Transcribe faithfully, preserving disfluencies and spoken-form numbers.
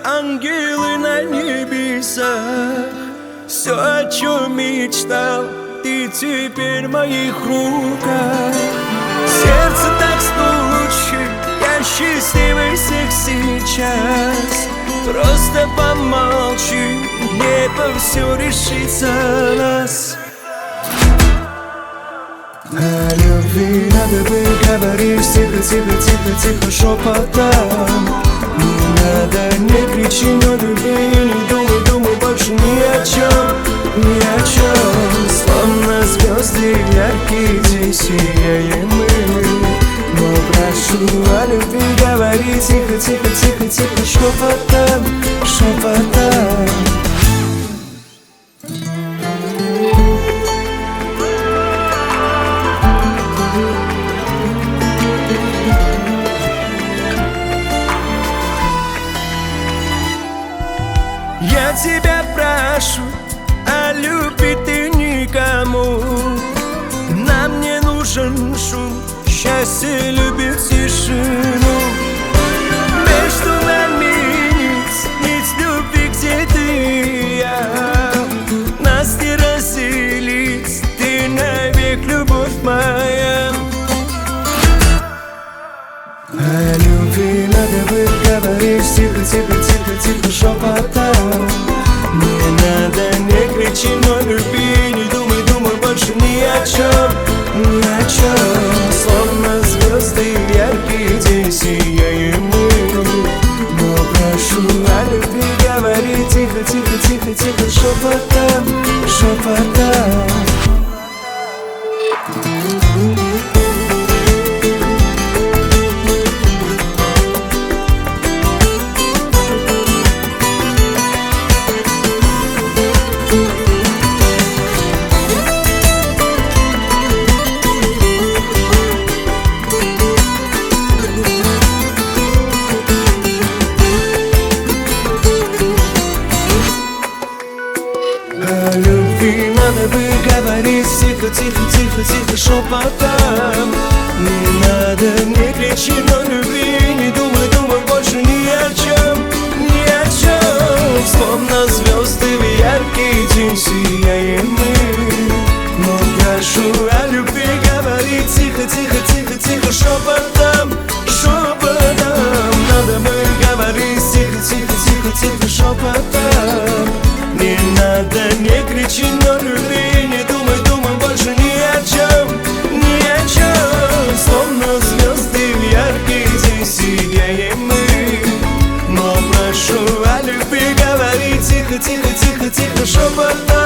ангелы на небесах. Все, о чем мечтал, ты теперь в моих руках. Сердце так стучит, я счастливый всех сейчас. Просто помолчи, небо все решится нас. О любви надо бы говорить тихо, тихо, тихо, тихо, шепотом. Не надо, не кричи, но люби, не думай, думай больше ни о чем, ни о чем. Словно звезды яркие день сияем мы. Но прошу о любви говори тихо, тихо, тихо, тихо, шепотом, шепотом. Я тебя прошу, а любить ты никому. Нам не нужен шум, счастье любит тишину. Между нами нить, нить любви, где ты и я. Нас не разделить, ты навек любовь моя. О любви надо бы говорить тихо, тихо, тихо, тихо, шепотом. Не надо, не кричи, но люби, не думай, думай больше ни о чем, ни о чем. Словно звезды яркий день сияем мы. Но прошу о любви говори тихо, тихо, тихо, тихо, шепотом, шепотом. О любви надо бы говорить тихо, тихо, тихо, тихо, шепотом. Не надо, не кричи, но люби, не думай, думай больше ни о чем, ни о чем. Словно звезды в яркий день сияем мы. Но прошу о любви говорить тихо, тихо, тихо, тихо, шепотом, шепотом. Надо бы говорить тихо, тихо, тихо, тихо, шепотом. Не надо, не кричи, но люби, не думай, думай больше ни о чем, ни о чем. Словно звезды в яркий день сияем мы. Но прошу о любви говори тихо, тихо, тихо, тихо, шепотом.